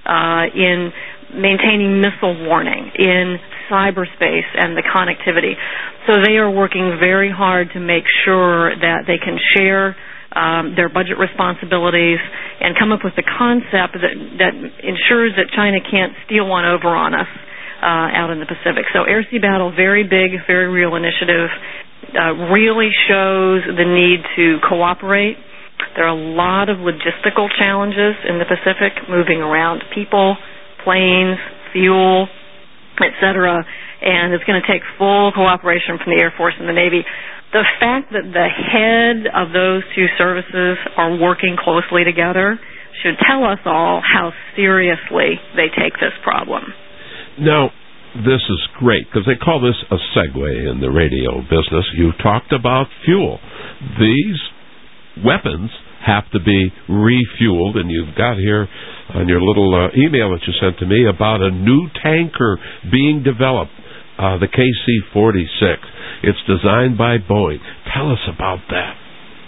in maintaining missile warning, in cyberspace and the connectivity? So they are working very hard to make sure that they can share their budget responsibilities and come up with a concept that ensures that China can't steal one over on us out in the Pacific. So air-sea battle, very big, very real initiative, really shows the need to cooperate. There are a lot of logistical challenges in the Pacific, moving around people, planes, fuel, etc., and it's going to take full cooperation from the Air Force and the Navy. The fact that the head of those two services are working closely together should tell us all how seriously they take this problem. Now, this is great, because they call this a segue in the radio business. You talked about fuel. These weapons have to be refueled, and you've got here on your little email that you sent to me about a new tanker being developed, the KC-46. It's designed by Boeing. Tell us about that.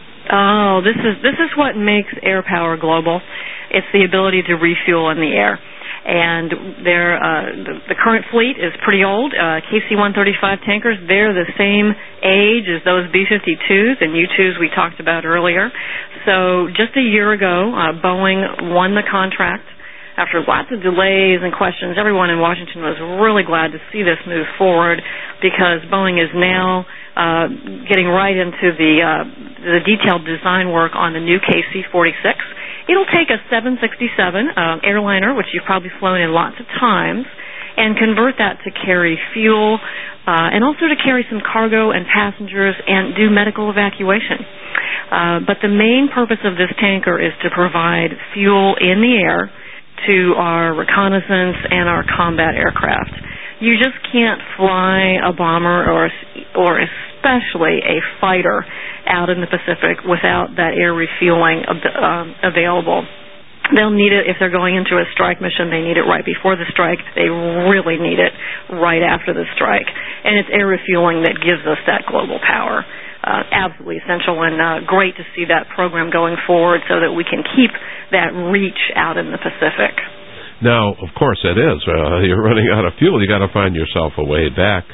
Oh, this is what makes air power global. It's the ability to refuel in the air. And the current fleet is pretty old. KC-135 tankers, they're the same age as those B-52s and U-2s we talked about earlier. So just a year ago, Boeing won the contract. After lots of delays and questions, everyone in Washington was really glad to see this move forward, because Boeing is now getting right into the detailed design work on the new KC-46. It'll take a 767 airliner, which you've probably flown in lots of times, and convert that to carry fuel and also to carry some cargo and passengers and do medical evacuation. But the main purpose of this tanker is to provide fuel in the air to our reconnaissance and our combat aircraft. You just can't fly a bomber or especially a fighter out in the Pacific without that air refueling available. They'll need it if they're going into a strike mission. They need it right before the strike. They really need it right after the strike. And it's air refueling that gives us that global power. Absolutely essential, and great to see that program going forward so that we can keep that reach out in the Pacific. Now, of course, it is. You're running out of fuel. You got to find yourself a way back.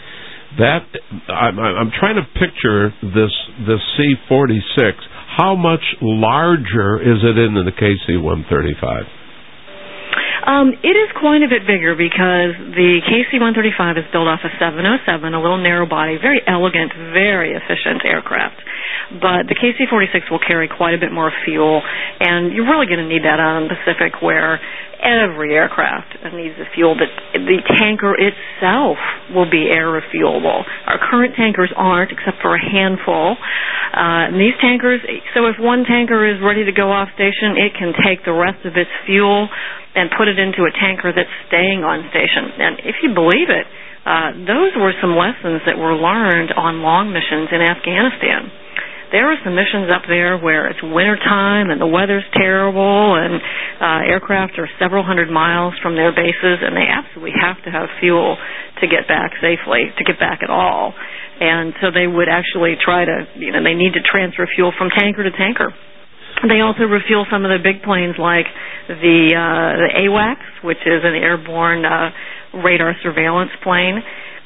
I'm trying to picture this C-46. How much larger is it in the KC-135? It is quite a bit bigger because the KC-135 is built off a 707, a little narrow body, very elegant, very efficient aircraft. But the KC-46 will carry quite a bit more fuel, and you're really going to need that out in the Pacific where every aircraft needs the fuel, but the tanker itself will be air refuelable. Our current tankers aren't, except for a handful. And these tankers, so if one tanker is ready to go off station, it can take the rest of its fuel and put it into a tanker that's staying on station. And if you believe it, those were some lessons that were learned on long missions in Afghanistan. There are some missions up there where it's wintertime and the weather's terrible and aircraft are several hundred miles from their bases, and they absolutely have to have fuel to get back safely, to get back at all. And so they would actually try to, they need to transfer fuel from tanker to tanker. They also refuel some of the big planes like the AWACS, which is an airborne radar surveillance plane.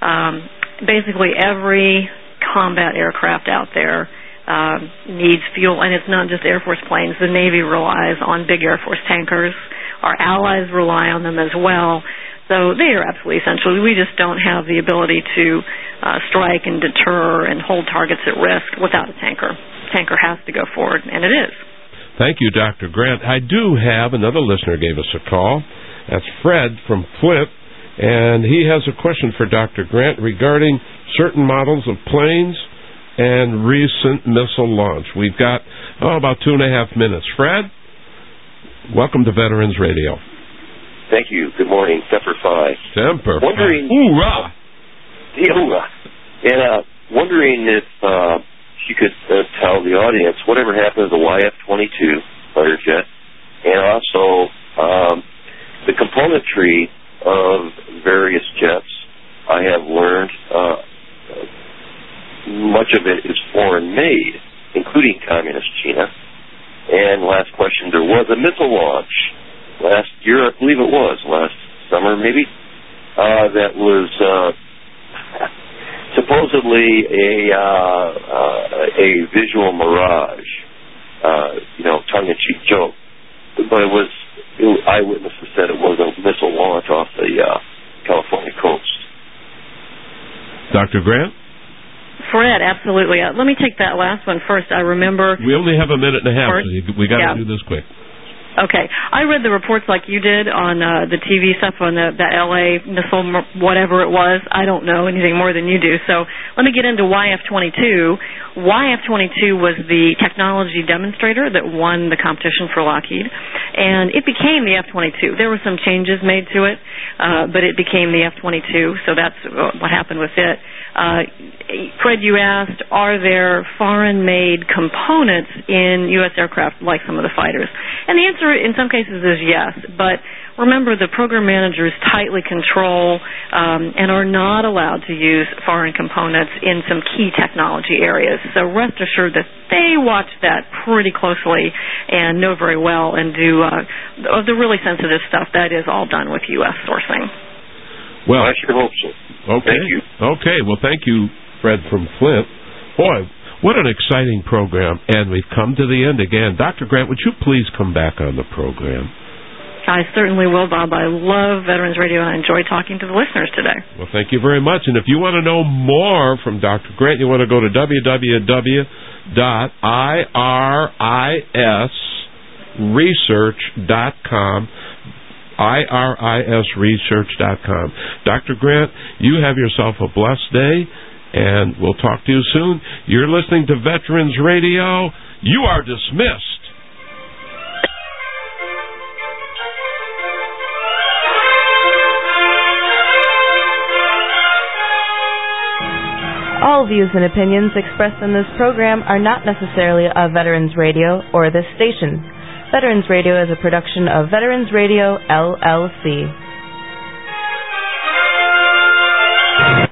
Basically every combat aircraft out there needs fuel, and it's not just Air Force planes. The Navy relies on big Air Force tankers. Our allies rely on them as well. So they are absolutely essential. We just don't have the ability to strike and deter and hold targets at risk without a tanker. Tanker has to go forward, and it is. Thank you, Dr. Grant. I do have another listener gave us a call. That's Fred from Flint, and he has a question for Dr. Grant regarding certain models of planes and recent missile launch. We've got, about 2.5 minutes. Fred, welcome to Veterans Radio. Thank you. Good morning. Semper Fi. Semper Fi. Wondering, hoorah! Hoorah! And wondering if you could tell the audience whatever happened to the YF-22 fighter jet, and also the componentry of various jets. I have learned much of it is foreign-made, including Communist China. And last question, there was a missile launch last year, I believe it was, last summer maybe, that was supposedly a visual mirage, tongue-in-cheek joke. But eyewitnesses said it was a missile launch off the California coast. Dr. Grant? Fred, absolutely. Let me take that last one first. I remember... We only have a minute and a half, so we got to do this quick. Okay. I read the reports like you did on the TV stuff on the L.A. missile, whatever it was. I don't know anything more than you do. So let me get into YF-22. YF-22 was the technology demonstrator that won the competition for Lockheed, and it became the F-22. There were some changes made to it, but it became the F-22, so that's what happened with it. Fred, you asked, are there foreign-made components in U.S. aircraft like some of the fighters? And the answer in some cases is yes, but remember the program managers tightly control and are not allowed to use foreign components in some key technology areas. So rest assured that they watch that pretty closely and know very well and do the really sensitive stuff. That is all done with U.S. sourcing. Well, I sure hope so. Okay. Thank you. Okay. Well, thank you, Fred from Flint. Boy, what an exciting program. And we've come to the end again. Dr. Grant, would you please come back on the program? I certainly will, Bob. I love Veterans Radio, and I enjoy talking to the listeners today. Well, thank you very much. And if you want to know more from Dr. Grant, you want to go to www.irisresearch.com. irisresearch.com. Dr. Grant, you have yourself a blessed day, and we'll talk to you soon. You're listening to Veterans Radio. You are dismissed. All views and opinions expressed in this program are not necessarily of Veterans Radio or this station. Veterans Radio is a production of Veterans Radio, LLC.